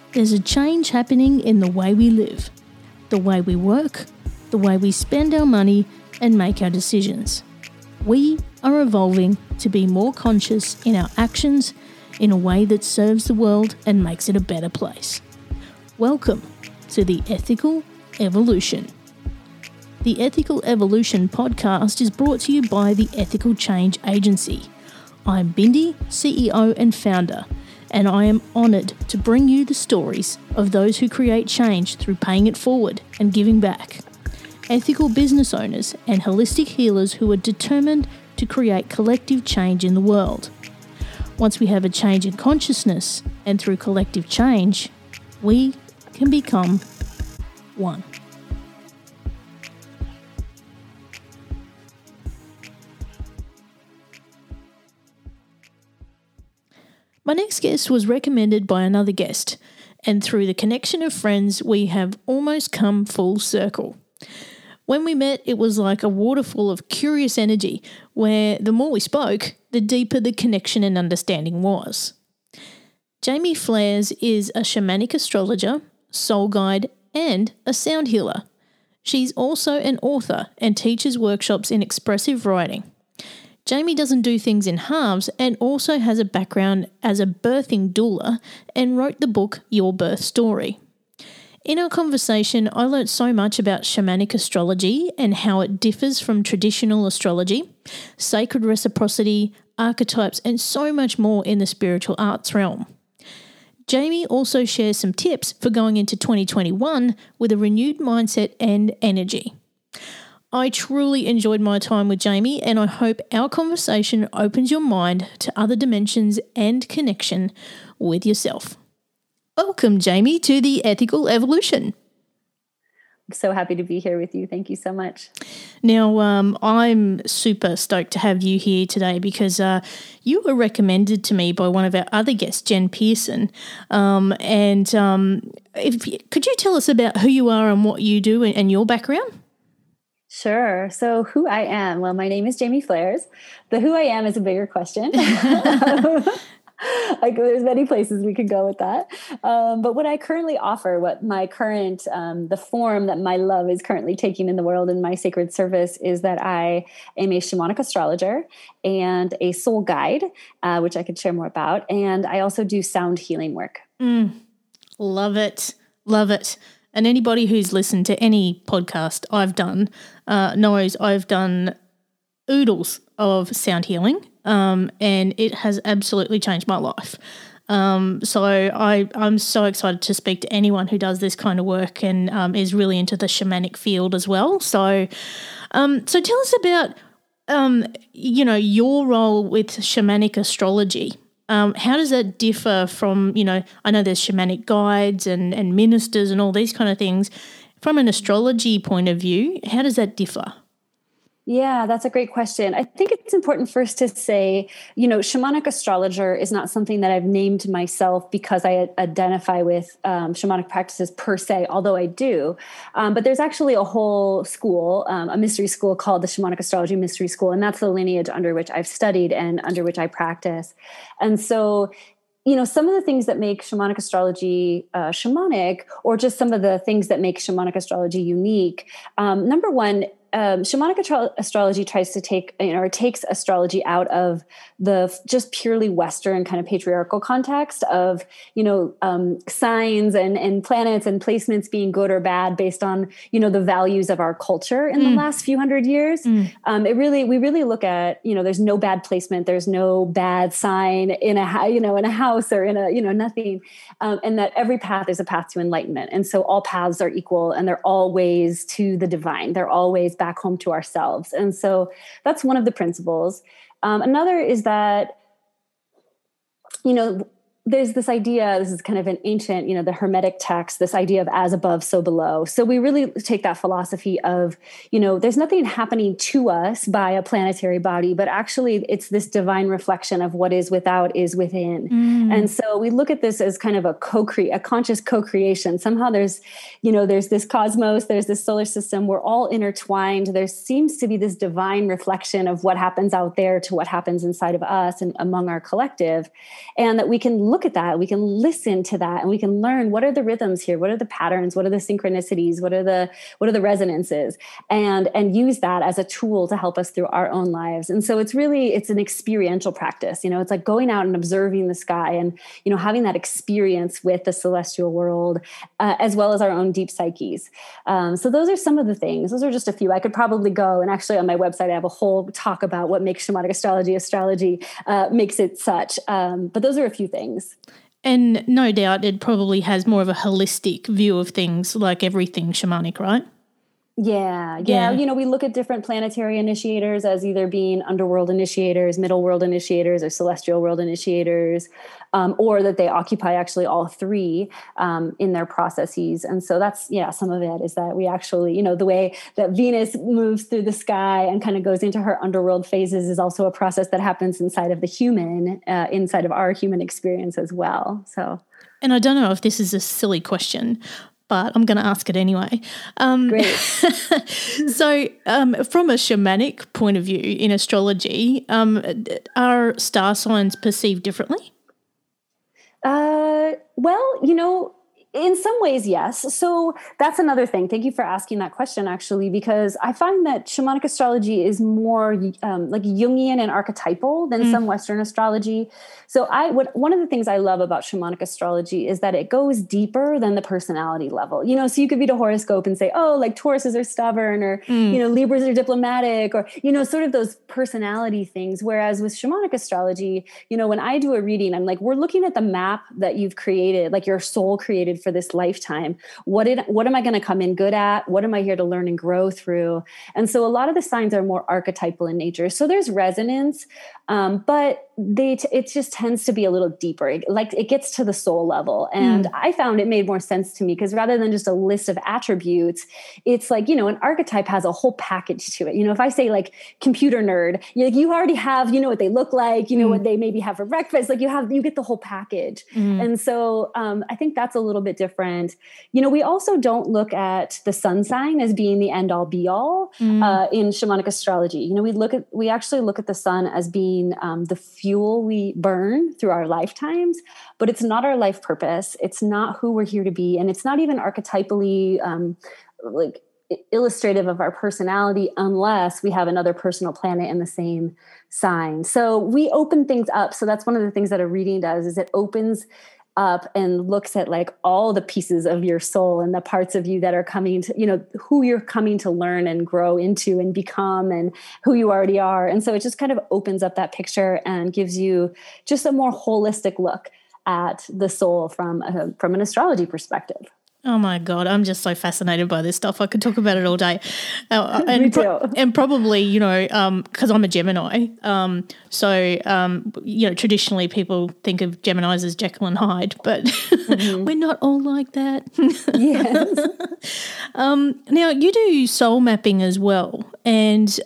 There's a change happening in the way we live, the way we work, the way we spend our money and make our decisions. We are evolving to be more conscious in our actions in a way that serves the world and makes it a better place. Welcome to the Ethical Evolution. The Ethical Evolution podcast is brought to you by the Ethical Change Agency. I'm Bindi, CEO and founder, and I am honoured to bring you the stories of those who create change through paying it forward and giving back. Ethical business owners and holistic healers who are determined to create collective change in the world. Once we have a change in consciousness, and through collective change, we can become one. My next guest was recommended by another guest, and through the connection of friends, we have almost come full circle. When we met, it was like a waterfall of curious energy, where the more we spoke, the deeper the connection and understanding was. Jamie Flaers is a shamanic astrologer, soul guide, and a sound healer. She's also an author and teaches workshops in expressive writing. Jamie doesn't do things in halves and also has a background as a birthing doula and wrote the book Your Birth Story. In our conversation, I learnt so much about shamanic astrology and how it differs from traditional astrology, sacred reciprocity, archetypes, and so much more in the spiritual arts realm. Jamie also shares some tips for going into 2021 with a renewed mindset and energy. I truly enjoyed my time with Jamie, and I hope our conversation opens your mind to other dimensions and connection with yourself. Welcome, Jamie, to the Ethical Evolution. I'm so happy to be here with you. Thank you so much. Now, I'm super stoked to have you here today because you were recommended to me by one of our other guests, Jen Pearson. Could you tell us about who you are and what you do and your background? Sure. So who I am, well, my name is Jamie Flaers. The who I am is a bigger question. There's many places we could go with that. But what I currently offer, what my current, the form that my love is currently taking in the world in my sacred service is that I am a shamanic astrologer and a soul guide, which I could share more about. And I also do sound healing work. Love it. Love it. And anybody who's listened to any podcast I've done knows I've done oodles of sound healing, and it has absolutely changed my life. So I'm so excited to speak to anyone who does this kind of work and is really into the shamanic field as well. So tell us about your role with shamanic astrology. How does that differ from, I know there's shamanic guides and ministers and all these kind of things. From an astrology point of view, how does that differ? Yeah, that's a great question. I think it's important first to say, shamanic astrologer is not something that I've named myself because I identify with shamanic practices per se, although I do. But there's actually a whole school, a mystery school called the Shamanic Astrology Mystery School, and that's the lineage under which I've studied and under which I practice. And so some of the things that make shamanic astrology shamanic, or just some of the things that make shamanic astrology unique. Number one, shamanic astrology tries to takes astrology out of the just purely Western kind of patriarchal context of, signs and planets and placements being good or bad based on, the values of our culture in the last few hundred years. We really look at, there's no bad placement. There's no bad sign in a house or in a, nothing. And that every path is a path to enlightenment. And so all paths are equal and they're all ways to the divine. They're always back home to ourselves. And so that's one of the principles. Another is that, there's this idea, this is kind of an ancient, the Hermetic text, this idea of as above, so below. So we really take that philosophy of, there's nothing happening to us by a planetary body, but actually it's this divine reflection of what is without is within. And so we look at this as kind of a conscious co-creation. Somehow there's this cosmos, there's this solar system, we're all intertwined. There seems to be this divine reflection of what happens out there to what happens inside of us and among our collective, and that we can look look at that, we can listen to that, and we can learn what are the rhythms here, what are the patterns, what are the synchronicities, what are the resonances, and use that as a tool to help us through our own lives. And so it's an experiential practice. It's like going out and observing the sky and, having that experience with the celestial world, as well as our own deep psyches. So those are some of the things. Those are just a few. I could probably go, and actually on my website, I have a whole talk about what makes shamanic astrology makes it such. But those are a few things. And no doubt it probably has more of a holistic view of things, like everything shamanic, right? Yeah. We look at different planetary initiators as either being underworld initiators, middle world initiators, or celestial world initiators, or that they occupy actually all three in their processes. And so that's, some of it is that we actually, the way that Venus moves through the sky and kind of goes into her underworld phases is also a process that happens inside of the human, inside of our human experience as well. So, and I don't know if this is a silly question, but I'm going to ask it anyway. Great. So from a shamanic point of view in astrology, are star signs perceived differently? Well, in some ways, yes. So that's another thing. Thank you for asking that question, actually, because I find that shamanic astrology is more like Jungian and archetypal than some Western astrology. So one of the things I love about shamanic astrology is that it goes deeper than the personality level. So you could read a horoscope and say, oh, like Tauruses are stubborn, or, Libras are diplomatic, or, sort of those personality things. Whereas with shamanic astrology, when I do a reading, I'm like, we're looking at the map that you've created, like your soul created for this lifetime. What am I going to come in good at? What am I here to learn and grow through? And so a lot of the signs are more archetypal in nature. So there's resonance, but it just tends to be a little deeper. It gets to the soul level. And I found it made more sense to me because rather than just a list of attributes, it's like, an archetype has a whole package to it. If I say like computer nerd, you already have, what they look like, what they maybe have for breakfast, like you get the whole package. And so I think that's a little bit different. We also don't look at the sun sign as being the end all be all in shamanic astrology. We actually look at the sun as being the fuel we burn through our lifetimes, but it's not our life purpose. It's not who we're here to be. And it's not even archetypally like illustrative of our personality unless we have another personal planet in the same sign. So we open things up. So that's one of the things that a reading does, is it opens up and looks at like all the pieces of your soul and the parts of you that are coming to, who you're coming to learn and grow into and become, and who you already are. And so it just kind of opens up that picture and gives you just a more holistic look at the soul from an astrology perspective. Oh my God, I'm just so fascinated by this stuff. I could talk about it all day. Me too. And probably, because I'm a Gemini, traditionally people think of Geminis as Jekyll and Hyde, but we're not all like that. Yes. Now, you do soul mapping as well. And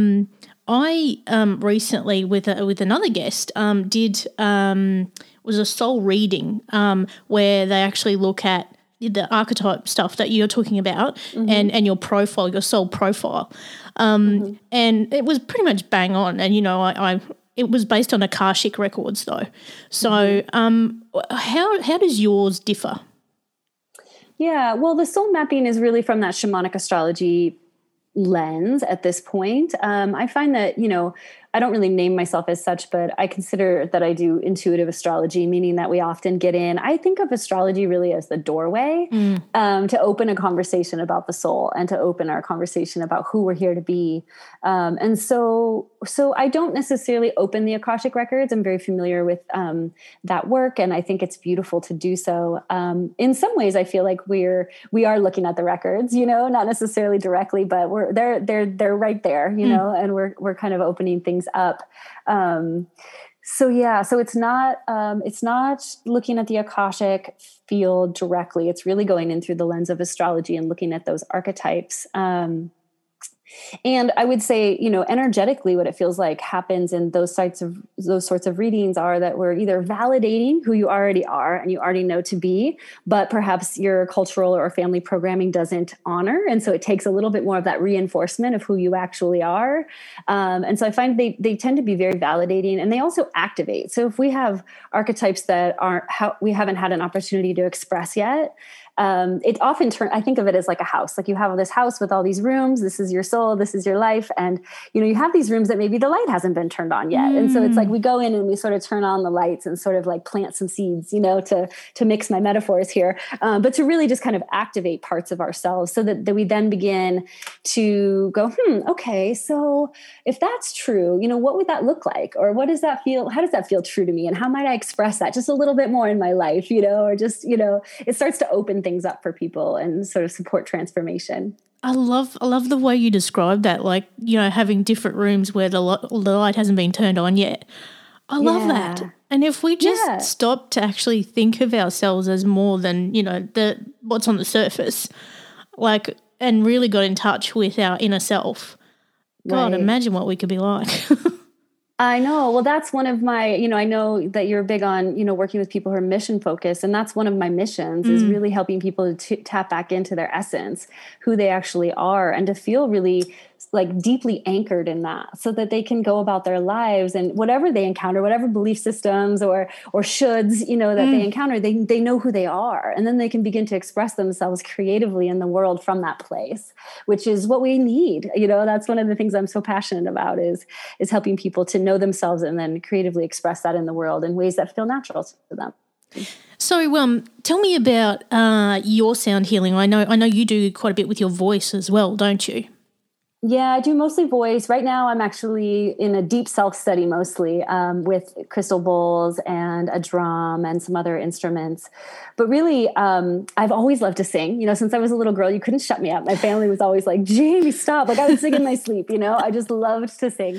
I recently, with another guest, was a soul reading where they actually look at the archetype stuff that you're talking about and your profile, your soul profile. And it was pretty much bang on. And, it was based on Akashic records though. So how does yours differ? Yeah, well, the soul mapping is really from that shamanic astrology lens at this point. I find that, I don't really name myself as such, but I consider that I do intuitive astrology, meaning that we often get in. I think of astrology really as the doorway to open a conversation about the soul and to open our conversation about who we're here to be. And so I don't necessarily open the Akashic records. I'm very familiar with that work, and I think it's beautiful to do so. In some ways, I feel like we are looking at the records, not necessarily directly, but they're right there, and we're kind of opening things up. So it's not looking at the Akashic field directly. It's really going in through the lens of astrology and looking at those archetypes. And I would say, energetically, what it feels like happens in those sorts of readings are that we're either validating who you already are and you already know to be, but perhaps your cultural or family programming doesn't honor. And so it takes a little bit more of that reinforcement of who you actually are. And so I find they tend to be very validating, and they also activate. So if we have archetypes that we haven't had an opportunity to express yet, it often I think of it as like a house. Like you have this house with all these rooms. This is your soul. This is your life. And, you have these rooms that maybe the light hasn't been turned on yet. And so it's like we go in and we sort of turn on the lights and sort of like plant some seeds, to mix my metaphors here, but to really just kind of activate parts of ourselves so that we then begin to go, okay, so if that's true, what would that look like? Or what does that feel? How does that feel true to me? And how might I express that just a little bit more in my life, or just, it starts to open things up for people and sort of support transformation. I love the way you describe that, like, having different rooms where the light hasn't been turned on yet. I love that. And if we just stop to actually think of ourselves as more than, what's on the surface, like, and really got in touch with our inner self, God, imagine what we could be like. I know. Well, that's one of my, I know that you're big on, working with people who are mission focused. And that's one of my missions is really helping people to tap back into their essence, who they actually are, and to feel really like deeply anchored in that so that they can go about their lives and whatever they encounter, whatever belief systems or shoulds, that they encounter, they know who they are. And then they can begin to express themselves creatively in the world from that place, which is what we need. That's one of the things I'm so passionate about is helping people to know themselves and then creatively express that in the world in ways that feel natural to them. So, tell me about your sound healing. I know you do quite a bit with your voice as well, don't you? Yeah, I do mostly voice. Right now, I'm actually in a deep self-study mostly with crystal bowls and a drum and some other instruments. But really, I've always loved to sing. Since I was a little girl, you couldn't shut me up. My family was always like, Jamie, stop. Like I would sing in my sleep, I just loved to sing.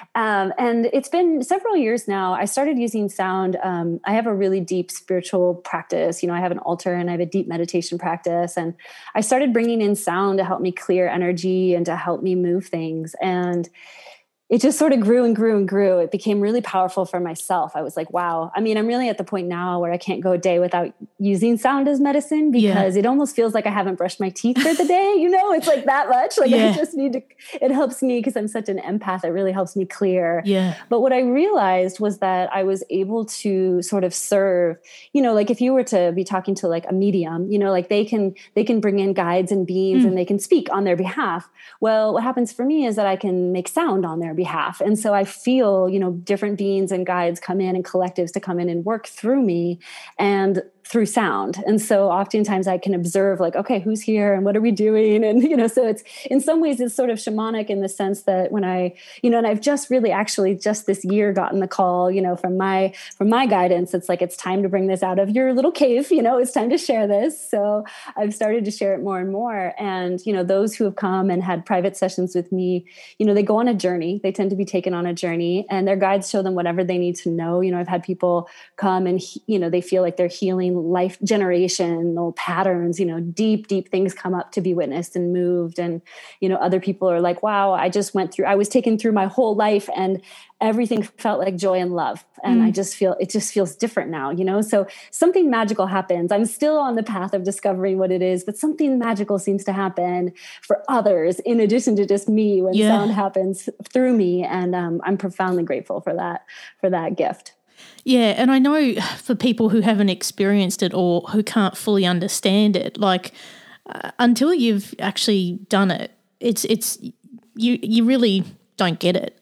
And it's been several years now. I started using sound. I have a really deep spiritual practice. I have an altar and I have a deep meditation practice. And I started bringing in sound to help me clear energy and to help me move things. And it just sort of grew and grew and grew. It became really powerful for myself. I was like, wow. I mean, I'm really at the point now where I can't go a day without using sound as medicine because it almost feels like I haven't brushed my teeth for the day. It's like that much. Like I just need to, it helps me because I'm such an empath. It really helps me clear. Yeah. But what I realized was that I was able to sort of serve, like if you were to be talking to like a medium, like they can bring in guides and beings and they can speak on their behalf. Well, what happens for me is that I can make sound on their behalf. And so I feel, different beings and guides come in and collectives to come in and work through me and through sound. And so oftentimes I can observe like, okay, who's here and what are we doing? And, so it's in some ways it's sort of shamanic in the sense that when I, and I've just really actually just this year gotten the call, from my guidance, it's like, it's time to bring this out of your little cave, it's time to share this. So I've started to share it more and more. And, those who have come and had private sessions with me, they go on a journey. They tend to be taken on a journey and their guides show them whatever they need to know. I've had people come and, they feel like they're healing life generational patterns, deep things come up to be witnessed and moved. And, other people are like, wow, I was taken through my whole life and everything felt like joy and love. And it just feels different now, so something magical happens. I'm still on the path of discovering what it is, but something magical seems to happen for others in addition to just me when sound happens through me. And I'm profoundly grateful for that gift. Yeah, and I know for people who haven't experienced it or who can't fully understand it, like until you've actually done it, it's you really don't get it.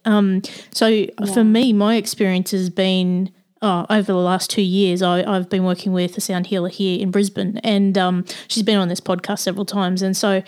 For me, my experience has been over the last 2 years. I've been working with a sound healer here in Brisbane, and she's been on this podcast several times. And so,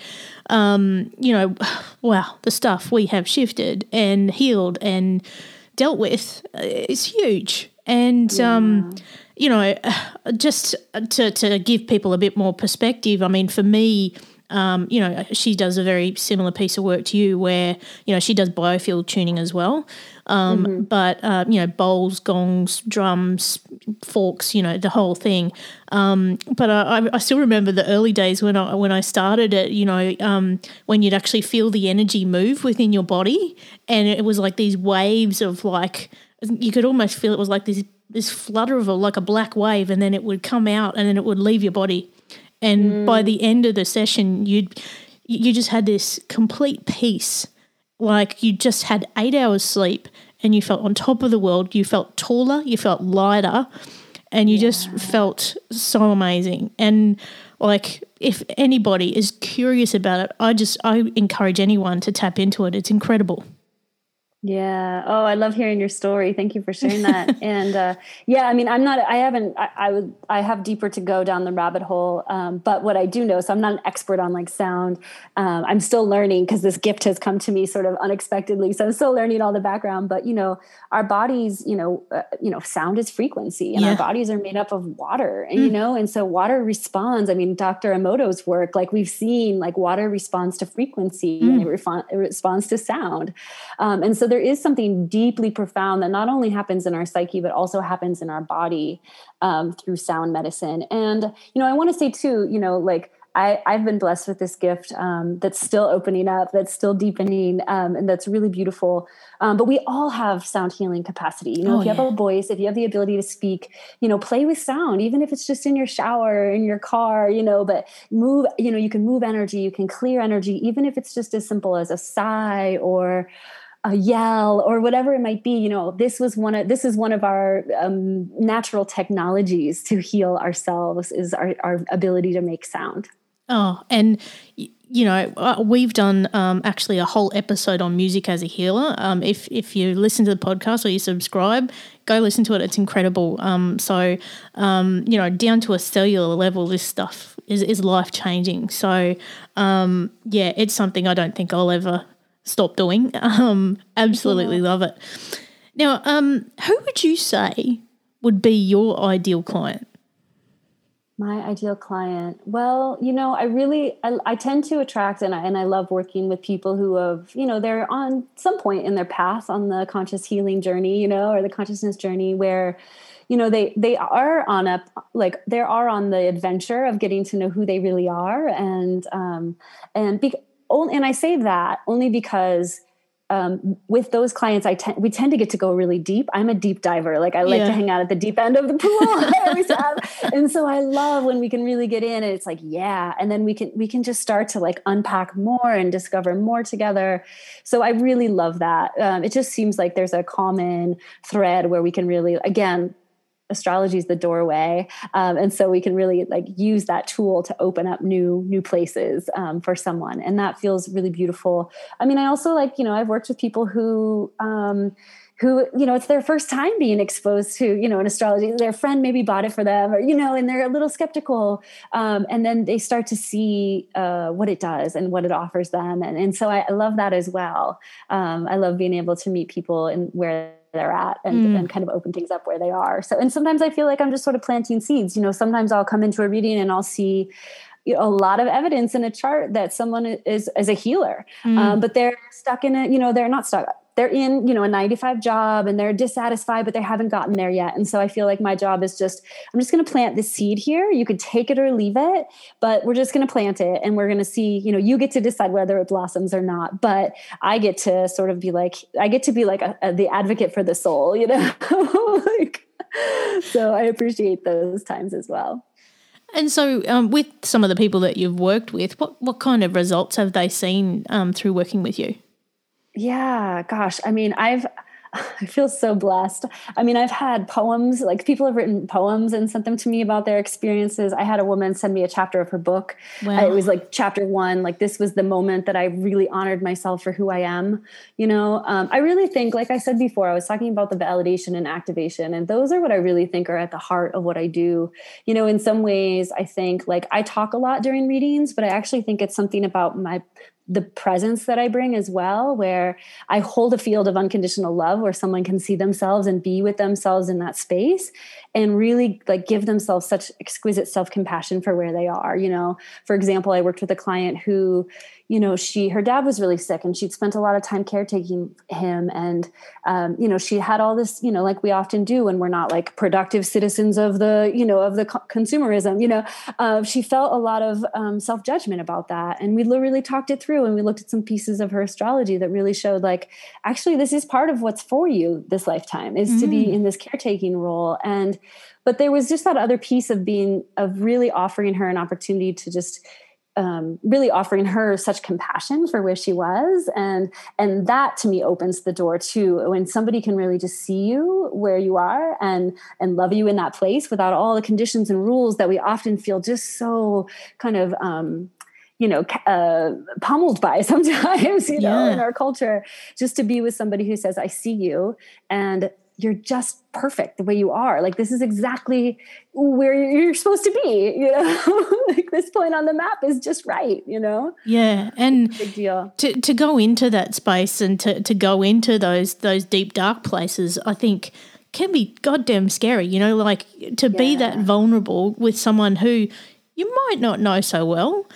wow, the stuff we have shifted and healed and dealt with is huge. And, just to give people a bit more perspective, I mean, for me, she does a very similar piece of work to you where, she does biofield tuning as well. But, bowls, gongs, drums, forks, the whole thing. But I still remember the early days when I started it, when you'd actually feel the energy move within your body, and it was like these waves of like, you could almost feel it was like this flutter of like a black wave, and then it would come out and then it would leave your body. And by the end of the session, you just had this complete peace. Like you just had 8 hours sleep and you felt on top of the world. You felt taller, you felt lighter, and you just felt so amazing. And like if anybody is curious about it, I encourage anyone to tap into it. It's incredible. Yeah. Oh, I love hearing your story. Thank you for sharing that. And I have deeper to go down the rabbit hole. But what I do know, so I'm not an expert on like sound. I'm still learning because this gift has come to me sort of unexpectedly. So I'm still learning all the background, but our bodies, sound is frequency, and our bodies are made up of water, and, and so water responds. I mean, Dr. Emoto's work, like we've seen, like water responds to frequency and it responds to sound. And so there is something deeply profound that not only happens in our psyche, but also happens in our body through sound medicine. And, I want to say too, I've been blessed with this gift that's still opening up, that's still deepening, and that's really beautiful. But we all have sound healing capacity. If you have a voice, if you have the ability to speak, play with sound, even if it's just in your shower, in your car, but move, you can move energy, you can clear energy, even if it's just as simple as a sigh or a yell or whatever it might be. This is one of our natural technologies to heal ourselves, is our ability to make sound. Oh, and we've done actually a whole episode on music as a healer. If you listen to the podcast or you subscribe, go listen to it. It's incredible. So down to a cellular level, this stuff is life-changing. So, it's something I don't think I'll ever stop doing. Absolutely love it. Now, who would you say would be your ideal client? My ideal client. Well, I tend to attract and I love working with people who have, they're on some point in their path on the conscious healing journey, or the consciousness journey where, they are on the adventure of getting to know who they really are. And I say that only because with those clients, we tend to get to go really deep. I'm a deep diver. Like I like to hang out at the deep end of the pool. I always have. And so I love when we can really get in and it's like, and then we can just start to like unpack more and discover more together. So I really love that. It just seems like there's a common thread where we can really, again, astrology is the doorway. And so we can really like use that tool to open up new places for someone. And that feels really beautiful. I mean, I also I've worked with people who, it's their first time being exposed to, an astrology. Their friend maybe bought it for them or, and they're a little skeptical. And then they start to see what it does and what it offers them. And so I love that as well. I love being able to meet people and where they're at and kind of open things up where they are. So, and sometimes I feel like I'm just sort of planting seeds, sometimes I'll come into a reading and I'll see a lot of evidence in a chart that someone is a healer, but they're stuck in they're not stuck. They're in, a 9-to-5 job and they're dissatisfied, but they haven't gotten there yet. And so I feel like my job is I'm just going to plant this seed here. You could take it or leave it, but we're just going to plant it. And we're going to see, you get to decide whether it blossoms or not. But I get to sort of be like, the advocate for the soul, so I appreciate those times as well. And so with some of the people that you've worked with, what kind of results have they seen through working with you? Yeah, gosh. I mean, I feel so blessed. I mean, I've had poems, like people have written poems and sent them to me about their experiences. I had a woman send me a chapter of her book. Wow. It was like chapter 1, like this was the moment that I really honored myself for who I am. I really think, like I said before, I was talking about the validation and activation, and those are what I really think are at the heart of what I do. In some ways, I think like I talk a lot during readings, but I actually think it's something about the presence that I bring as well, where I hold a field of unconditional love where someone can see themselves and be with themselves in that space. and really like give themselves such exquisite self-compassion for where they are. For example, I worked with a client who, her dad was really sick and she'd spent a lot of time caretaking him. And, she had all this, like we often do when we're not like productive citizens of the, of the consumerism, she felt a lot of self-judgment about that. And we really talked it through, and we looked at some pieces of her astrology that really showed like, actually, this is part of what's for you this lifetime, is to be in this caretaking role. But there was just that other piece of really offering her an opportunity to just really offering her such compassion for where she was. And that to me opens the door too, when somebody can really just see you where you are and love you in that place without all the conditions and rules that we often feel just so kind of, pummeled by sometimes, in our culture, just to be with somebody who says, I see you and you're just perfect the way you are. Like, this is exactly where you're supposed to be, like this point on the map is just right, Yeah. And big deal. To go into that space and to go into those deep, dark places, I think can be goddamn scary, like to be that vulnerable with someone who you might not know so well.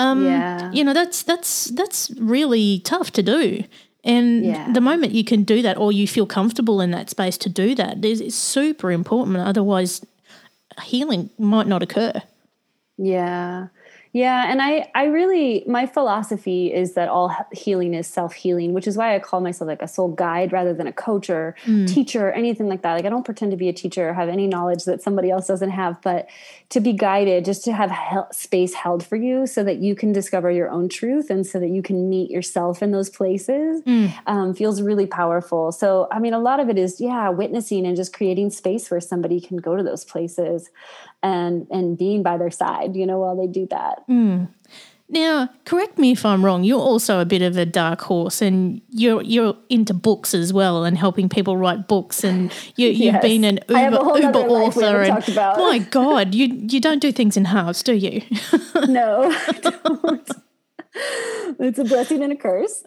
That's really tough to do. And the moment you can do that, or you feel comfortable in that space to do that, is super important. Otherwise, healing might not occur. Yeah. Yeah. And I really, my philosophy is that all healing is self-healing, which is why I call myself like a soul guide rather than a coach or teacher or anything like that. Like, I don't pretend to be a teacher or have any knowledge that somebody else doesn't have, but to be guided, just to have space held for you so that you can discover your own truth and so that you can meet yourself in those places feels really powerful. So, I mean, a lot of it is, witnessing and just creating space where somebody can go to those places and being by their side, while they do that. Now, correct me if I'm wrong, you're also a bit of a dark horse, and you're into books as well and helping people write books, and you've been an Uber author. And my God, you don't do things in halves, do you? No, I don't. It's a blessing and a curse.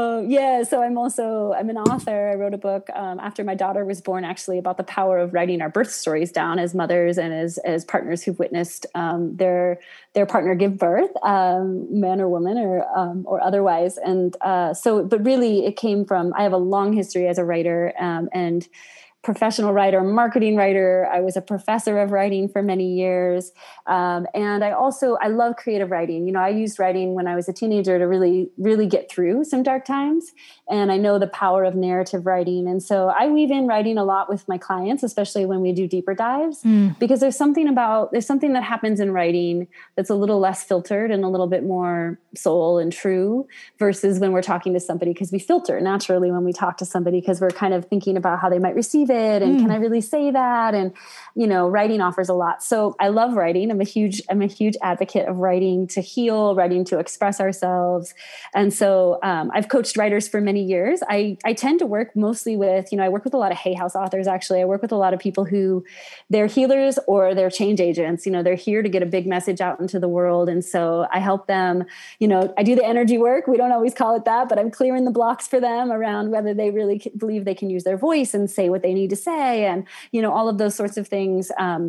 So I'm an author. I wrote a book after my daughter was born, actually, about the power of writing our birth stories down as mothers and as partners who've witnessed their partner give birth, man or woman or otherwise. And but really it came from, I have a long history as a writer and professional writer, marketing writer. I was a professor of writing for many years. And I love creative writing. I used writing when I was a teenager to really, really get through some dark times. And I know the power of narrative writing. And so I weave in writing a lot with my clients, especially when we do deeper dives, because there's something that happens in writing that's a little less filtered and a little bit more soul and true versus when we're talking to somebody, because we filter naturally when we talk to somebody because we're kind of thinking about how they might receive it. And can I really say that? And, writing offers a lot. So I love writing. I'm a huge advocate of writing to heal, writing to express ourselves. And so I've coached writers for many years. I tend to work mostly with, I work with a lot of Hay House authors, actually. I work with a lot of people who they're healers or they're change agents. They're here to get a big message out into the world. And so I help them, I do the energy work. We don't always call it that, but I'm clearing the blocks for them around whether they really believe they can use their voice and say what they need to say. And, all of those sorts of things.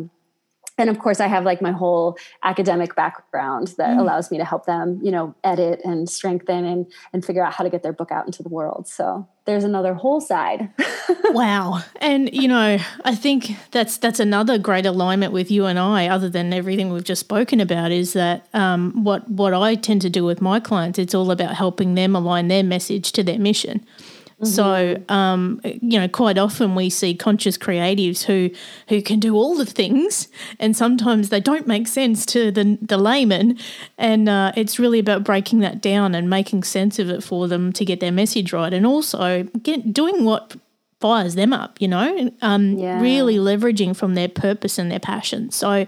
And of course I have like my whole academic background that allows me to help them, edit and strengthen and figure out how to get their book out into the world. So there's another whole side. Wow. And, I think that's another great alignment with you and I, other than everything we've just spoken about, is that what I tend to do with my clients, it's all about helping them align their message to their mission. So, quite often we see conscious creatives who can do all the things, and sometimes they don't make sense to the layman, and it's really about breaking that down and making sense of it for them to get their message right, and also doing what fires them up, really leveraging from their purpose and their passion. So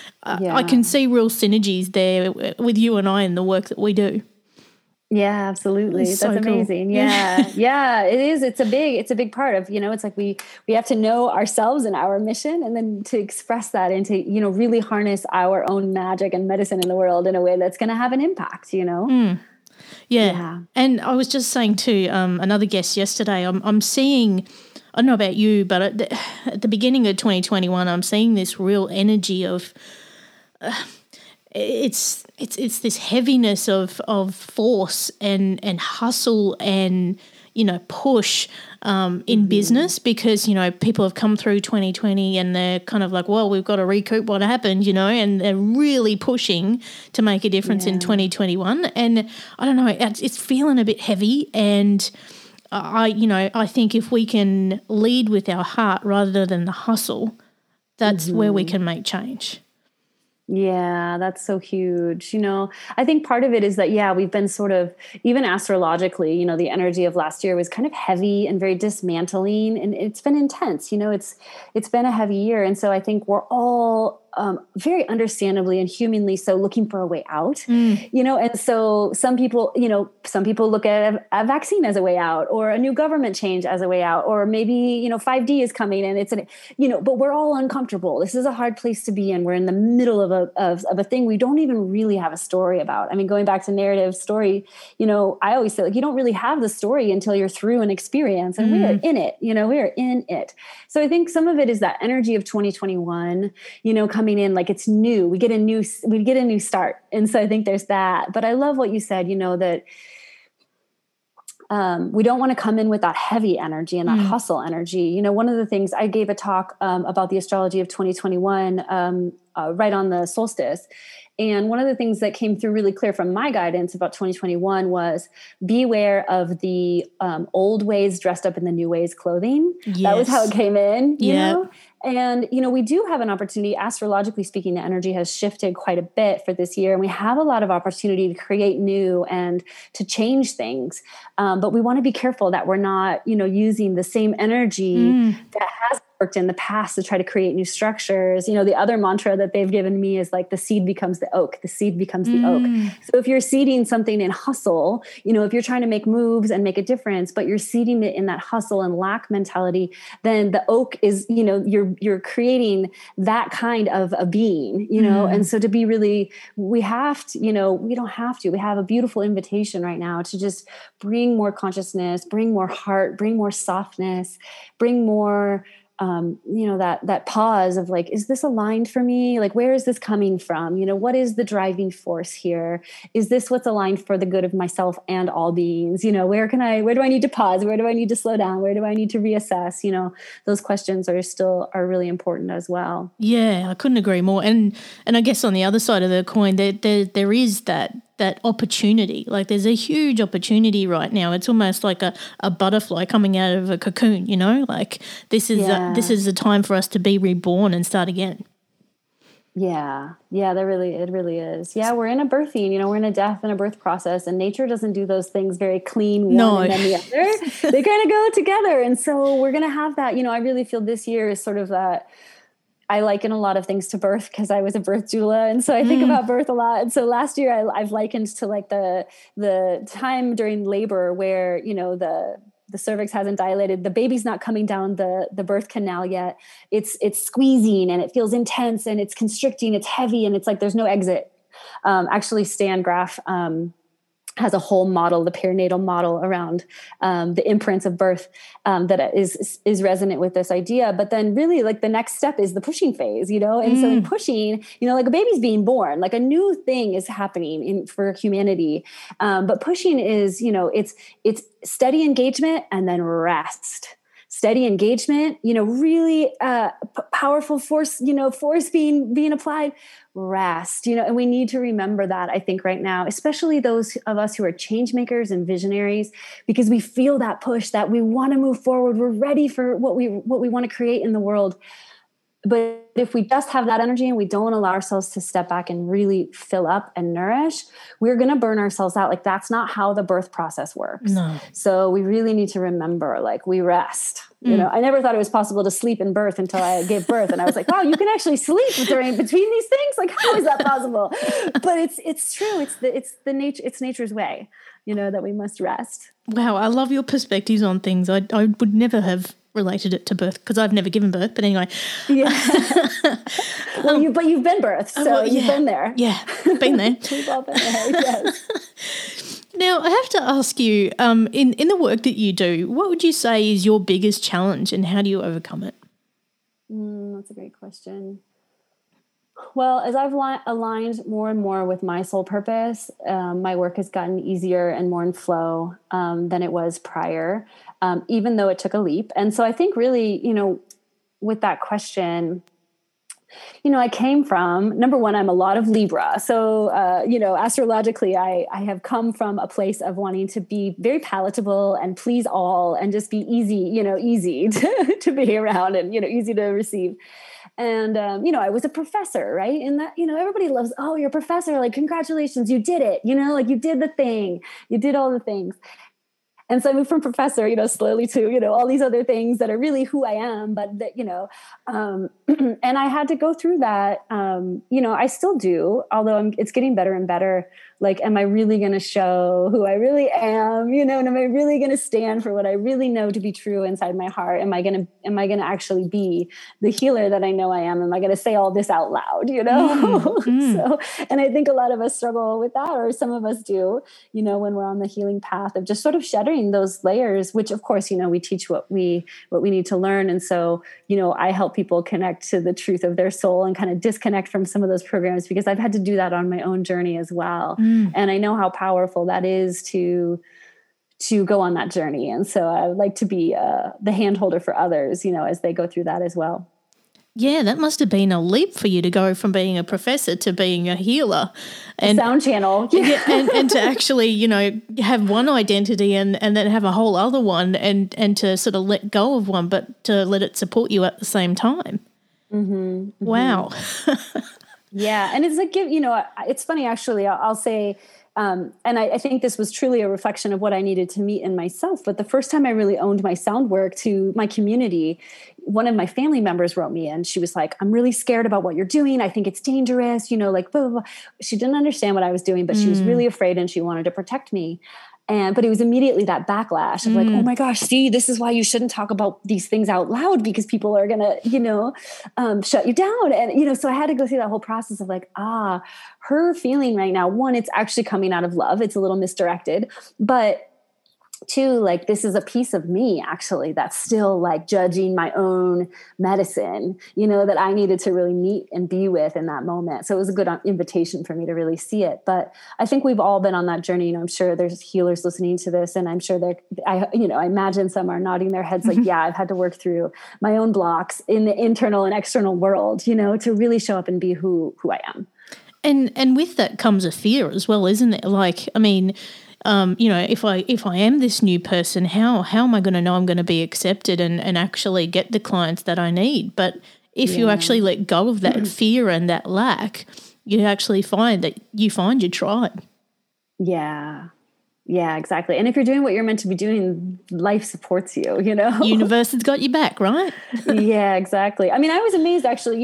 I can see real synergies there with you and I in the work that we do. Yeah, absolutely. That's amazing. Cool. Yeah, it is. It's a big part of, it's like we have to know ourselves and our mission, and then to express that and to, really harness our own magic and medicine in the world in a way that's going to have an impact, Yeah. And I was just saying to another guest yesterday, I'm seeing don't know about you, but at the beginning of 2021, I'm seeing this real energy of it's this heaviness of force and hustle and, you know, push in business, because, you know, people have come through 2020 and they're kind of like, well, we've got to recoup what happened, you know, and they're really pushing to make a difference in 2021. And I don't know, it's feeling a bit heavy, and I think if we can lead with our heart rather than the hustle, that's where we can make change. Yeah, that's so huge. You know, I think part of it is that, we've been sort of, even astrologically, you know, the energy of last year was kind of heavy and very dismantling, and it's been intense. You know, it's been a heavy year. And so I think we're all very understandably and humanly so looking for a way out, you know, and so some people look at a vaccine as a way out, or a new government change as a way out, or maybe, you know, 5D is coming and but we're all uncomfortable. This is a hard place to be in. We're in the middle of a thing we don't even really have a story about. I mean, going back to narrative story, you know, I always say, like, you don't really have the story until you're through an experience, and we are in it, you know, we are in it. So I think some of it is that energy of 2021, you know, coming in, like, it's new. We get a new start. And so I think there's that. But I love what you said, you know, that we don't want to come in with that heavy energy and that hustle energy. You know, one of the things, I gave a talk about the astrology of 2021 right on the solstice. And one of the things that came through really clear from my guidance about 2021 was beware of the old ways dressed up in the new ways clothing. Yes. That was how it came in, you know? And, you know, we do have an opportunity, astrologically speaking, the energy has shifted quite a bit for this year. And we have a lot of opportunity to create new and to change things. But we want to be careful that we're not, you know, using the same energy that has worked in the past to try to create new structures. You know, the other mantra that they've given me is like, the seed becomes the oak, the seed becomes the oak. So if you're seeding something in hustle, you know, if you're trying to make moves and make a difference, but you're seeding it in that hustle and lack mentality, then the oak is, you know, you're creating that kind of a being, you know? And so to be really, we have to, you know, we don't have to, we have a beautiful invitation right now to just bring more consciousness, bring more heart, bring more softness, bring more, you know, that pause of like, is this aligned for me? Like, where is this coming from? You know, what is the driving force here? Is this what's aligned for the good of myself and all beings? You know, where do I need to pause? Where do I need to slow down? Where do I need to reassess? You know, those questions are really important as well. Yeah, I couldn't agree more. And I guess on the other side of the coin, there is that opportunity. Like, there's a huge opportunity right now. It's almost like a butterfly coming out of a cocoon, you know, like this is the time for us to be reborn and start again. Yeah. Yeah, it really is. Yeah. We're in a birthing, you know, we're in a death and a birth process, and nature doesn't do those things very clean, one and then the other. They kind of go together. And so we're going to have that, you know, I really feel this year is sort of that. I liken a lot of things to birth because I was a birth doula. And so I think about birth a lot. And so last year I've likened to like the time during labor where, you know, the cervix hasn't dilated, the baby's not coming down the birth canal yet. It's squeezing and it feels intense and it's constricting, it's heavy, and it's like there's no exit. Actually, Stan Graf has a whole model, the perinatal model around the imprints of birth that is resonant with this idea. But then really like the next step is the pushing phase, you know? And so in pushing, you know, like a baby's being born, like a new thing is happening for humanity. But pushing is, you know, it's steady engagement and then rest. Steady engagement, you know, really powerful force, you know, force being applied, rest, you know, and we need to remember that, I think, right now, especially those of us who are change makers and visionaries, because we feel that push that we want to move forward. We're ready for what we want to create in the world. But if we just have that energy and we don't allow ourselves to step back and really fill up and nourish, we're going to burn ourselves out. Like, that's not how the birth process works. No. So we really need to remember, like, we rest. You know, I never thought it was possible to sleep in birth until I gave birth. And I was like, wow, you can actually sleep between these things. Like, how is that possible? But it's true. It's nature's way, you know, that we must rest. Wow. I love your perspectives on things. I would never have related it to birth because I've never given birth. But anyway. Yeah. Well, you've been birthed. So you've been there. Yeah. Been there. We've all been there. Yes. Now, I have to ask you, in the work that you do, what would you say is your biggest challenge and how do you overcome it? That's a great question. Well, as I've aligned more and more with my soul purpose, my work has gotten easier and more in flow than it was prior, even though it took a leap. And so I think really, with that question, I came from, number one, I'm a lot of Libra. So, astrologically, I have come from a place of wanting to be very palatable and please all and just be easy to be around and, easy to receive. And, I was a professor, right? And that, everybody loves, oh, you're a professor. Like, congratulations, you did it. Like you did the thing, you did all the things. And so I moved from professor, slowly to, all these other things that are really who I am, but that, and I had to go through that. I still do, although it's getting better and better. Like, am I really going to show who I really am? And am I really going to stand for what I really know to be true inside my heart? Am I going to actually be the healer that I know I am? Am I going to say all this out loud? So, and I think a lot of us struggle with that, or some of us do, when we're on the healing path of just sort of shedding those layers, which of course, we teach what we need to learn. And so, I help people connect to the truth of their soul and kind of disconnect from some of those programs, because I've had to do that on my own journey as well. And I know how powerful that is to go on that journey. And so I would like to be the hand holder for others, as they go through that as well. Yeah, that must have been a leap for you to go from being a professor to being a healer. And sound channel. Yeah. and to actually, have one identity and then have a whole other one and to sort of let go of one, but to let it support you at the same time. Mm-hmm. Wow. Yeah. And it's like, it's funny, actually, I'll say, and I think this was truly a reflection of what I needed to meet in myself. But the first time I really owned my sound work to my community, one of my family members wrote me and she was like, I'm really scared about what you're doing. I think it's dangerous, like blah, blah, blah. She didn't understand what I was doing, but she was really afraid and she wanted to protect me. But it was immediately that backlash of like, oh my gosh, see, this is why you shouldn't talk about these things out loud, because people are going to, shut you down. And, so I had to go through that whole process of like, her feeling right now, one, it's actually coming out of love. It's a little misdirected, but two, like, this is a piece of me actually that's still like judging my own medicine, that I needed to really meet and be with in that moment. So it was a good invitation for me to really see it. But I think we've all been on that journey. I'm sure there's healers listening to this, and I'm sure I imagine some are nodding their heads like, yeah, I've had to work through my own blocks in the internal and external world, to really show up and be who I am. And with that comes a fear as well, isn't it? Like, I mean, if I am this new person, how am I going to know I'm going to be accepted and actually get the clients that I need? But if you actually let go of that fear and that lack, you actually find your tribe. Yeah. Yeah, exactly. And if you're doing what you're meant to be doing, life supports you, Universe has got you back, right? Yeah, exactly. I mean, I was amazed actually,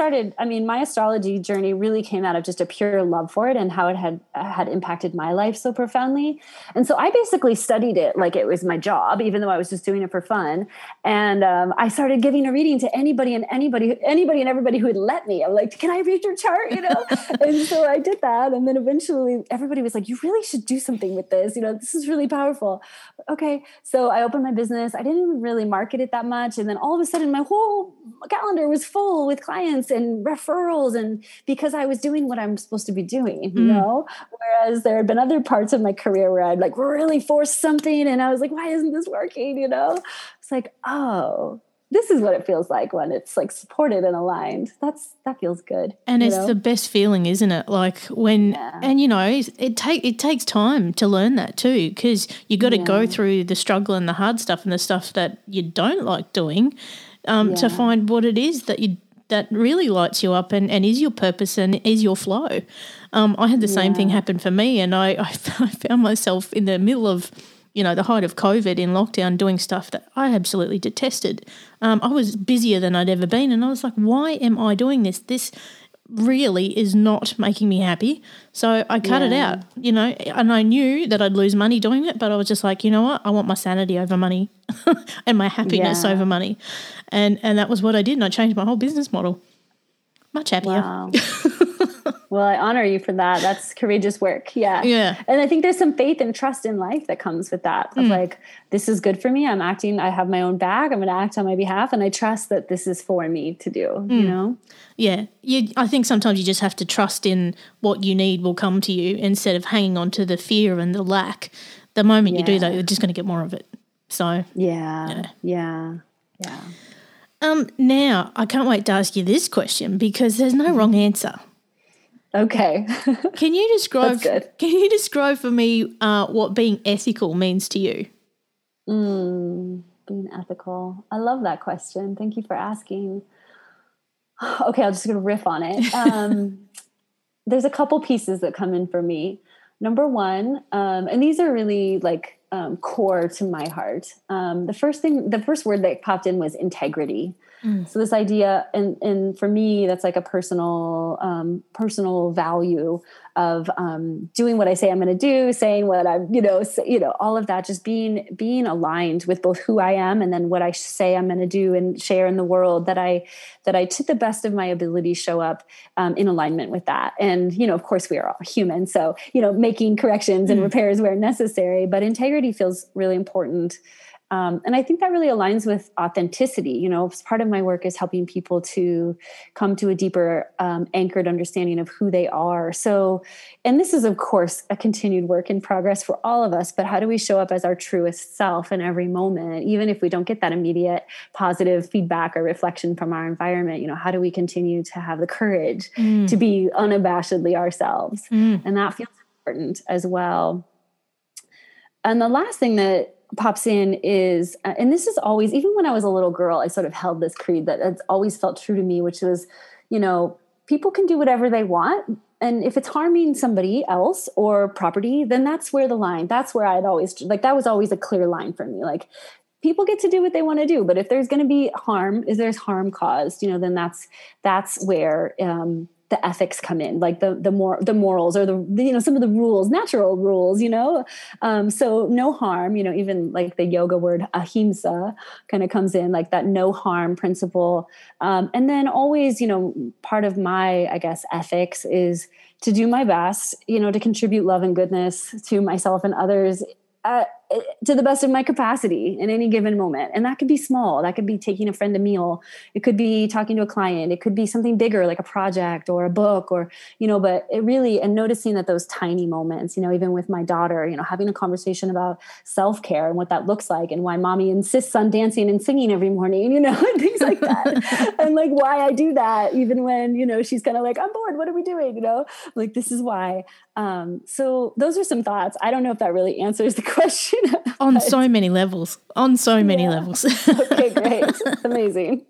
my astrology journey really came out of just a pure love for it and how it had impacted my life so profoundly. And so I basically studied it like it was my job, even though I was just doing it for fun. And I started giving a reading to anybody and everybody who would let me. I'm like, can I read your chart? And so I did that. And then eventually everybody was like, you really should do something with this. This is really powerful. Okay. So I opened my business. I didn't really market it that much. And then all of a sudden my whole calendar was full with clients and referrals. And because I was doing what I'm supposed to be doing, whereas there had been other parts of my career where I'd like really force something. And I was like, why isn't this working? It's like, oh, this is what it feels like when it's like supported and aligned. That feels good. And it's the best feeling, isn't it? Like when, and it takes time to learn that too, because you got to go through the struggle and the hard stuff and the stuff that you don't like doing to find what it is that really lights you up and is your purpose and is your flow. I had the same thing happen for me, and I found myself in the middle of the height of COVID in lockdown doing stuff that I absolutely detested. I was busier than I'd ever been, and I was like, why am I doing this? This really is not making me happy. So I cut it out, and I knew that I'd lose money doing it, but I was just like, you know what? I want my sanity over money and my happiness over money. And that was what I did, and I changed my whole business model. Much happier. Wow. Well, I honor you for that. That's courageous work. Yeah. Yeah. And I think there's some faith and trust in life that comes with that of like, this is good for me. I'm acting, I have my own bag. I'm going to act on my behalf. And I trust that this is for me to do, you know? Yeah. I think sometimes you just have to trust in what you need will come to you instead of hanging on to the fear and the lack. The moment you do that, you're just going to get more of it. So. Yeah. Now, I can't wait to ask you this question because there's no wrong answer. Okay. Can you describe? That's good. Can you describe for me what being ethical means to you? Being ethical. I love that question. Thank you for asking. Okay, I'm just going to riff on it. There's a couple pieces that come in for me. Number one, and these are really like core to my heart. The first word that popped in was integrity. So this idea, and for me, that's like a personal value of doing what I say I'm going to do, saying what I'm, all of that, just being aligned with both who I am and then what I say I'm going to do and share in the world. That I to the best of my ability show up in alignment with that. And of course, we are all human, so making corrections and repairs where necessary. But integrity feels really important. And I think that really aligns with authenticity. Part of my work is helping people to come to a deeper anchored understanding of who they are. So, and this is, of course, a continued work in progress for all of us, but how do we show up as our truest self in every moment, even if we don't get that immediate positive feedback or reflection from our environment? How do we continue to have the courage to be unabashedly ourselves? And that feels important as well. And the last thing that pops in is, and this is always, even when I was a little girl, I sort of held this creed that has always felt true to me, which was, people can do whatever they want. And if it's harming somebody else or property, then that's where the line, that's where I'd always, that was always a clear line for me. Like, people get to do what they want to do, but if there's going to be harm, if there's harm caused, then that's where, the ethics come in, like the morals or the some of the rules, natural rules, so no harm, even like the yoga word ahimsa kind of comes in, like that no harm principle. And then always, part of my, I guess, ethics is to do my best, to contribute love and goodness to myself and others to the best of my capacity in any given moment. And that could be small. That could be taking a friend a meal. It could be talking to a client. It could be something bigger, like a project or a book or, but it really, and noticing that those tiny moments, even with my daughter, having a conversation about self-care and what that looks like and why mommy insists on dancing and singing every morning, and things like that. And like why I do that, even when, she's kind of like, I'm bored. What are we doing? Like, this is why. So those are some thoughts. I don't know if that really answers the question. On so many levels. Okay, great. Amazing.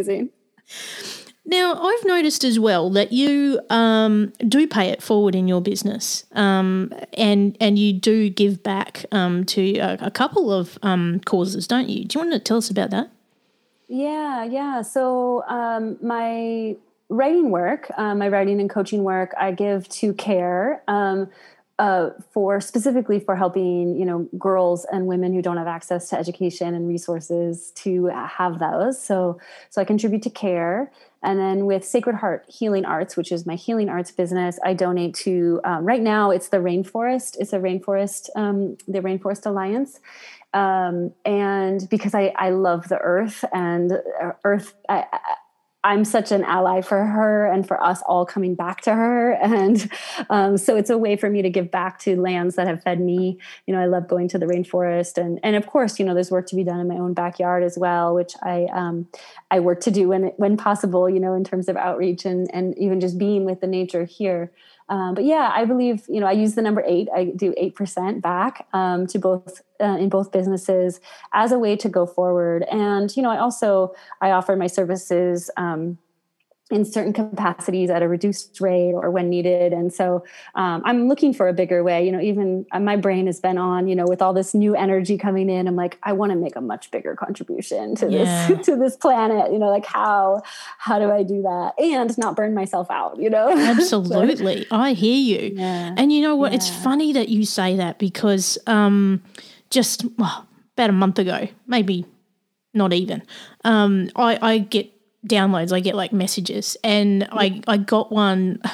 Now, I've noticed as well that you do pay it forward in your business, and you do give back to a couple of causes, don't you? Do you want to tell us about that? Yeah. So my writing work, my writing and coaching work, I give to CARE. Specifically for helping, girls and women who don't have access to education and resources to have those. So I contribute to CARE. And then with Sacred Heart Healing Arts, which is my healing arts business, I donate to, right now it's the Rainforest. It's the Rainforest Alliance. And because I love the earth and I'm such an ally for her and for us all coming back to her. And so it's a way for me to give back to lands that have fed me. I love going to the rainforest. And of course, there's work to be done in my own backyard as well, which I work to do when possible, in terms of outreach and even just being with the nature here. But yeah, I believe, I use the number 8. I do 8% back to both in both businesses as a way to go forward. And, I offer my services in certain capacities at a reduced rate or when needed. And so I'm looking for a bigger way, even my brain has been on, with all this new energy coming in. I'm like, I want to make a much bigger contribution to this, to this planet, like how do I do that and not burn myself out, Absolutely. I hear you. Yeah. And you know what? Yeah. It's funny that you say that because just about a month ago, maybe not even, I get downloads, I get like messages, and I got one. I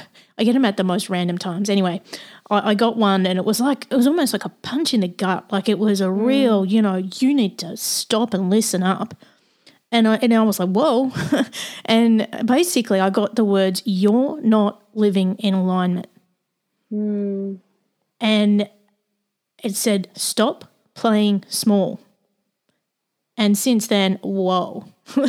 I get them at the most random times. Anyway, I got one and it was almost like a punch in the gut. Like it was a real, you need to stop and listen up. And I was like, whoa. And basically I got the words, "You're not living in alignment." And it said, "Stop playing small." And since then, whoa,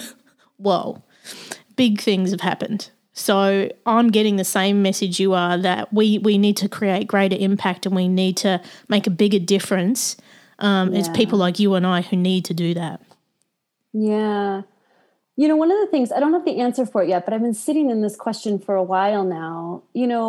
big things have happened. So I'm getting the same message you are, that we need to create greater impact and we need to make a bigger difference. It's people like you and I who need to do that. Yeah. One of the things, I don't have the answer for it yet, but I've been sitting in this question for a while now,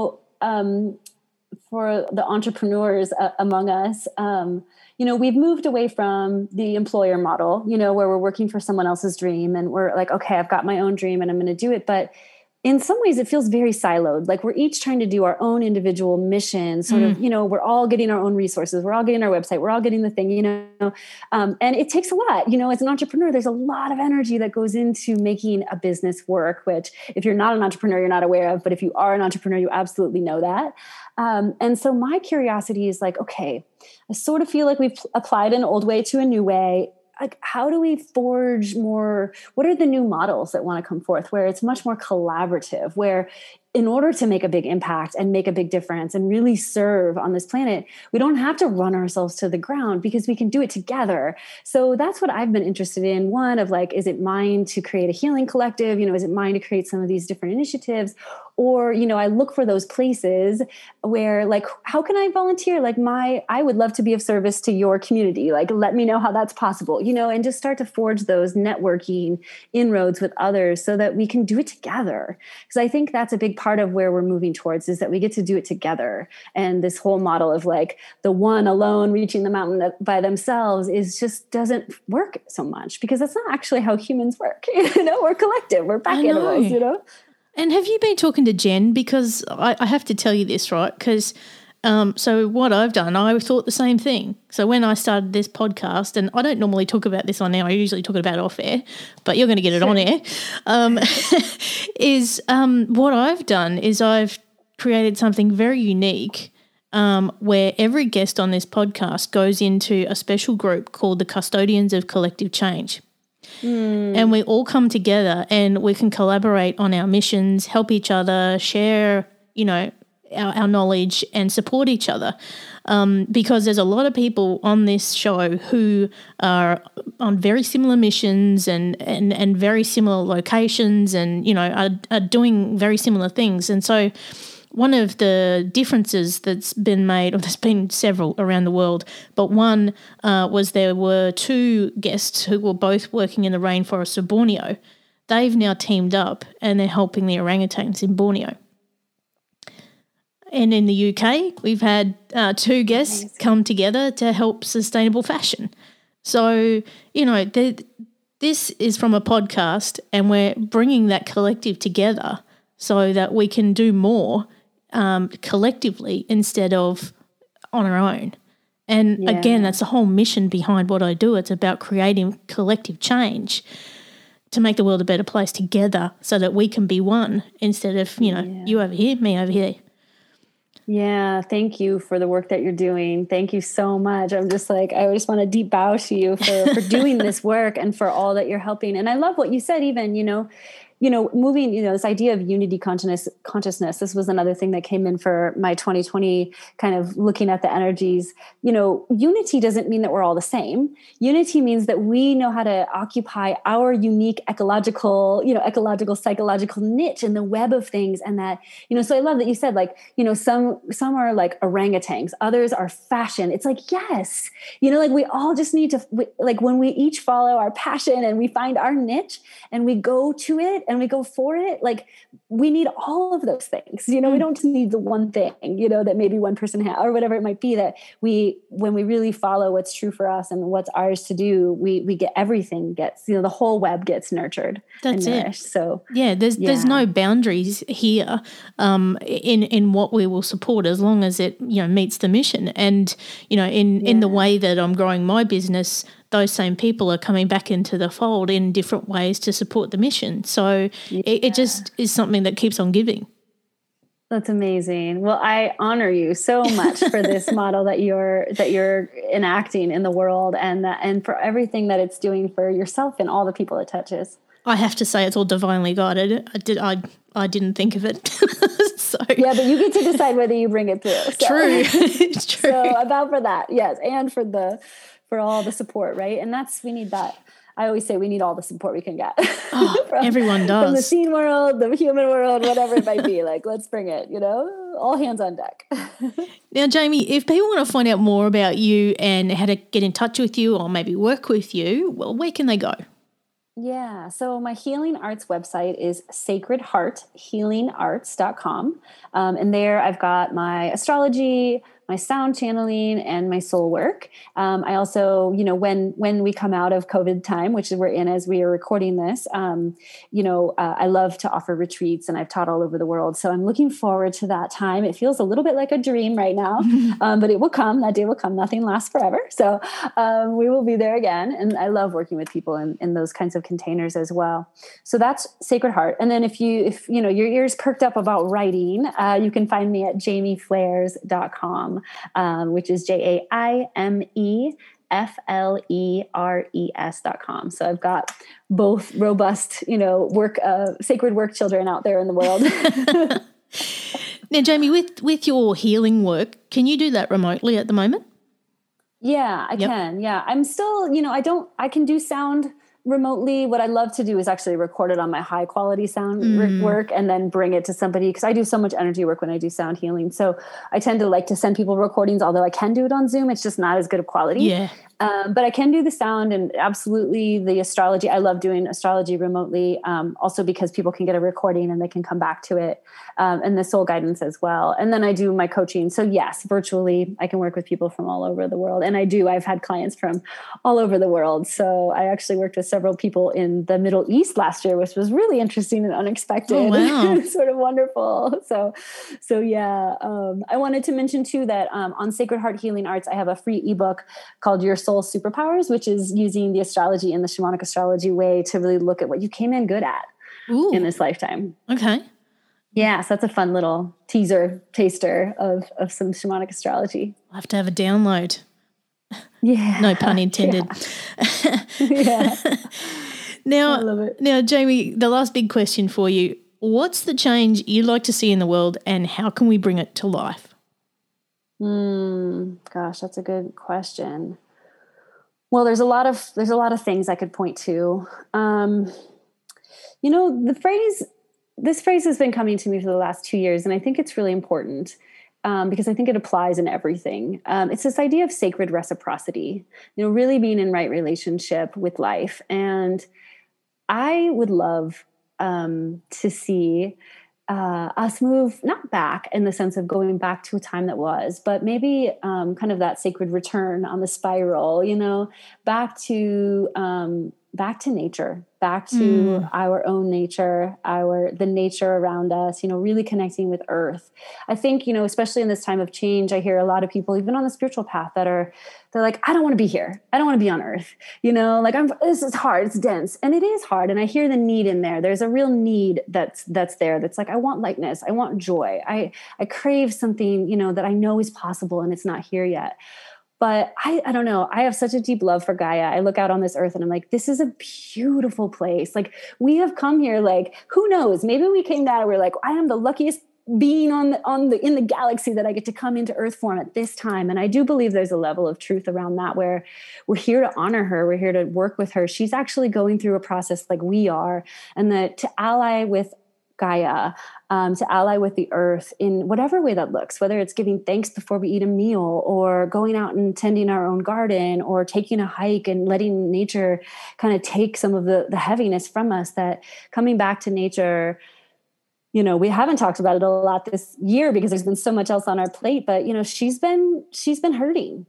for the entrepreneurs among us, we've moved away from the employer model, where we're working for someone else's dream and we're like, okay, I've got my own dream and I'm going to do it. But in some ways it feels very siloed. Like we're each trying to do our own individual mission, sort of, we're all getting our own resources. We're all getting our website. We're all getting the thing, and it takes a lot, as an entrepreneur, there's a lot of energy that goes into making a business work, which if you're not an entrepreneur, you're not aware of, but if you are an entrepreneur, you absolutely know that. And so my curiosity is like, okay, I sort of feel like we've applied an old way to a new way. Like, how do we forge more? What are the new models that want to come forth where it's much more collaborative, where in order to make a big impact and make a big difference and really serve on this planet, we don't have to run ourselves to the ground because we can do it together. So that's what I've been interested in. One of like, is it mine to create a healing collective? Is it mine to create some of these different initiatives? Or, I look for those places where like, how can I volunteer? Like I would love to be of service to your community. Like, let me know how that's possible, and just start to forge those networking inroads with others so that we can do it together. Because I think that's a big part of where we're moving towards, is that we get to do it together. And this whole model of like the one alone reaching the mountain by themselves just doesn't work so much, because that's not actually how humans work. We're collective, we're pack animals, And have you been talking to Jen? Because I have to tell you this, right? Because so what I've done, I thought the same thing. So when I started this podcast, and I don't normally talk about this on air, I usually talk about it off air, but you're going to get it on air, is what I've done is I've created something very unique where every guest on this podcast goes into a special group called the Custodians of Collective Change. And we all come together and we can collaborate on our missions, help each other, share, our knowledge and support each other. Because there's a lot of people on this show who are on very similar missions and very similar locations and, are doing very similar things. And so one of the differences that's been made, or there's been several around the world, but one was there were two guests who were both working in the rainforests of Borneo. They've now teamed up and they're helping the orangutans in Borneo. And in the UK, we've had two guests come together to help sustainable fashion. So, this is from a podcast and we're bringing that collective together so that we can do more collectively instead of on our own. And again, that's the whole mission behind what I do. It's about creating collective change to make the world a better place together so that we can be one instead of, you over here, me over here. Yeah. Thank you for the work that you're doing. Thank you so much. I'm just like, I just want to deep bow to you for doing this work and for all that you're helping. And I love what you said, even, moving, this idea of unity consciousness, this was another thing that came in for my 2020 kind of looking at the energies. Unity doesn't mean that we're all the same. Unity means that we know how to occupy our unique ecological, psychological niche in the web of things. And that, so I love that you said like, some are like orangutans, others are fashion. It's like, yes, like we all just need to, like when we each follow our passion and we find our niche and we go to it and we go for it, like we need all of those things, we don't just need the one thing, that maybe one person has or whatever it might be, that when we really follow what's true for us and what's ours to do, we get everything gets, the whole web gets nurtured. That's and nourished. It. So there's no boundaries here in what we will support as long as it, meets the mission. And, in the way that I'm growing my business, those same people are coming back into the fold in different ways to support the mission. So it just is something that keeps on giving. That's amazing. Well, I honor you so much for this model that you're enacting in the world, and for everything that it's doing for yourself and all the people it touches. I have to say it's all divinely guided. I didn't think of it. So yeah, but you get to decide whether you bring it through. So. True. It's true. So about for that, yes, and for all the support, right? And we need that. I always say we need all the support we can get. Oh, everyone does. From the scene world, the human world, whatever it might be. Like, let's bring it, all hands on deck. Now, Jamie, if people want to find out more about you and how to get in touch with you or maybe work with you, well, where can they go? Yeah. So my healing arts website is sacredhearthealingarts.com. And there I've got my astrology, my sound channeling, and my soul work. I also, when we come out of COVID time, which we're in as we are recording this, I love to offer retreats, and I've taught all over the world. So I'm looking forward to that time. It feels a little bit like a dream right now, but it will come. That day will come. Nothing lasts forever. So we will be there again. And I love working with people in those kinds of containers as well. So that's Sacred Heart. And then if your ears perked up about writing, you can find me at jamieflares.com. Which is JAIMEFLERES.com. So I've got both robust, sacred work children out there in the world. Now, Jamie, with your healing work, can you do that remotely at the moment? Yeah, I can. Yeah. I'm still, I can do sound remotely. What I love to do is actually record it on my high quality sound work and then bring it to somebody, because I do so much energy work when I do sound healing. So I tend to like to send people recordings, although I can do it on Zoom. It's just not as good of quality. Yeah. But I can do the sound, and absolutely the astrology. I love doing astrology remotely, also because people can get a recording and they can come back to it, and the soul guidance as well. And then I do my coaching. So yes, virtually I can work with people from all over the world. And I've had clients from all over the world. So I actually worked with several people in the Middle East last year, which was really interesting and unexpected. Oh, wow. Sort of wonderful. So yeah, I wanted to mention too that on Sacred Heart Healing Arts, I have a free ebook called Your Soul Superpowers, which is using the astrology and the shamanic astrology way to really look at what you came in good at in this lifetime. Okay. Yeah, so that's a fun little taster of some shamanic astrology. I'll have to have a download. Yeah. No pun intended. Yeah. Now, I love it. Now, Jamie, the last big question for you. What's the change you'd like to see in the world, and how can we bring it to life? Gosh, that's a good question. Well, there's a lot of things I could point to. This phrase has been coming to me for the last 2 years, and I think it's really important because I think it applies in everything. It's this idea of sacred reciprocity, really being in right relationship with life. And I would love to see us move not back in the sense of going back to a time that was, but maybe kind of that sacred return on the spiral, back to nature, back to our own nature, the nature around us, really connecting with earth. I think, especially in this time of change, I hear a lot of people, even on the spiritual path, they're like, I don't want to be here. I don't want to be on earth. This is hard. It's dense. And it is hard. And I hear the need in there. There's a real need that's there. That's like, I want lightness. I want joy. I crave something, that I know is possible and it's not here yet. But I don't know. I have such a deep love for Gaia. I look out on this earth and I'm like, this is a beautiful place. Like, we have come here, like, who knows? Maybe we came down and we're like, I am the luckiest being in the galaxy that I get to come into earth form at this time. And I do believe there's a level of truth around that, where we're here to honor her. We're here to work with her. She's actually going through a process like we are, and that to ally with Gaia, to ally with the earth in whatever way that looks, whether it's giving thanks before we eat a meal, or going out and tending our own garden, or taking a hike and letting nature kind of take some of the heaviness from us, that coming back to nature, we haven't talked about it a lot this year because there's been so much else on our plate, but, she's been hurting,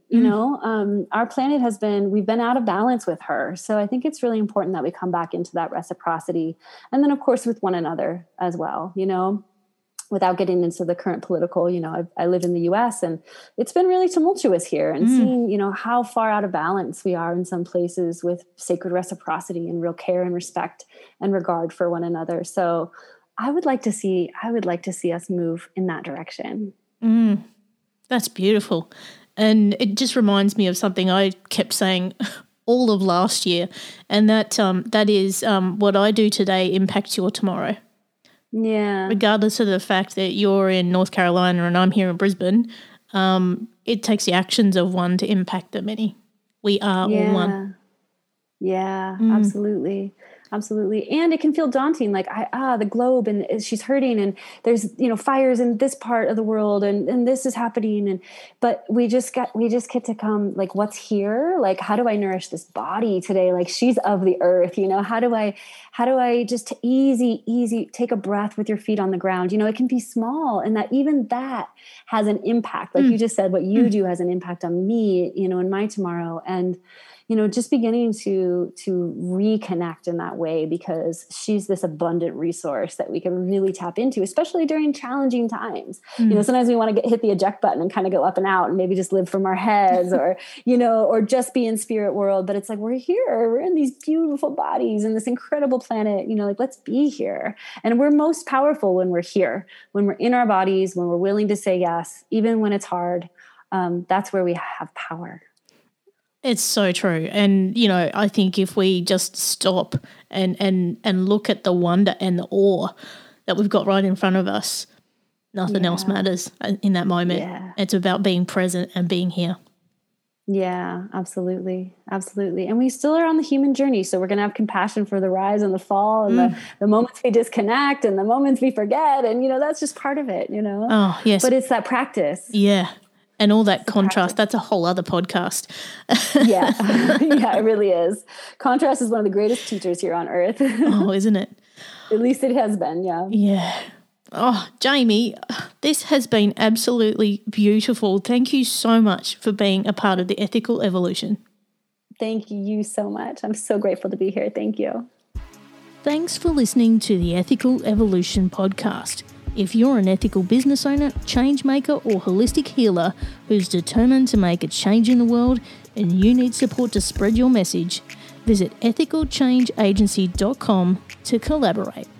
our planet we've been out of balance with her. So I think it's really important that we come back into that reciprocity. And then of course with one another as well, without getting into the current political, I live in the US and it's been really tumultuous here, and seeing, how far out of balance we are in some places with sacred reciprocity and real care and respect and regard for one another. So I would like to see us move in that direction. That's beautiful. And it just reminds me of something I kept saying all of last year, and that is what I do today impacts your tomorrow. Yeah. Regardless of the fact that you're in North Carolina and I'm here in Brisbane, it takes the actions of one to impact the many. We are all one. Yeah, absolutely. Absolutely. And it can feel daunting, like the globe, and she's hurting, and there's, fires in this part of the world, and this is happening. But we just get to come, like, what's here? Like, how do I nourish this body today? Like, she's of the earth, how do I just easy take a breath with your feet on the ground? It can be small, and that has an impact. Like you just said, what you do has an impact on me, in my tomorrow. And just beginning to reconnect in that way, because she's this abundant resource that we can really tap into, especially during challenging times. Sometimes we want to hit the eject button and kind of go up and out and maybe just live from our heads or, or just be in spirit world. But it's like, we're here, we're in these beautiful bodies and this incredible planet, let's be here. And we're most powerful when we're here, when we're in our bodies, when we're willing to say yes, even when it's hard. That's where we have power. It's so true. And, I think if we just stop and look at the wonder and the awe that we've got right in front of us, nothing else matters in that moment. Yeah. It's about being present and being here. Yeah, absolutely. Absolutely. And we still are on the human journey. So we're going to have compassion for the rise and the fall and the moments we disconnect and the moments we forget. And, that's just part of it, Oh, yes. But it's that practice. Yeah. And all that contrast, that's a whole other podcast. Yeah, it really is. Contrast is one of the greatest teachers here on earth. Oh, isn't it? At least it has been, yeah. Yeah. Oh, Jamie, this has been absolutely beautiful. Thank you so much for being a part of the Ethical Evolution. Thank you so much. I'm so grateful to be here. Thank you. Thanks for listening to the Ethical Evolution podcast. If you're an ethical business owner, change maker, or holistic healer who's determined to make a change in the world and you need support to spread your message, visit ethicalchangeagency.com to collaborate.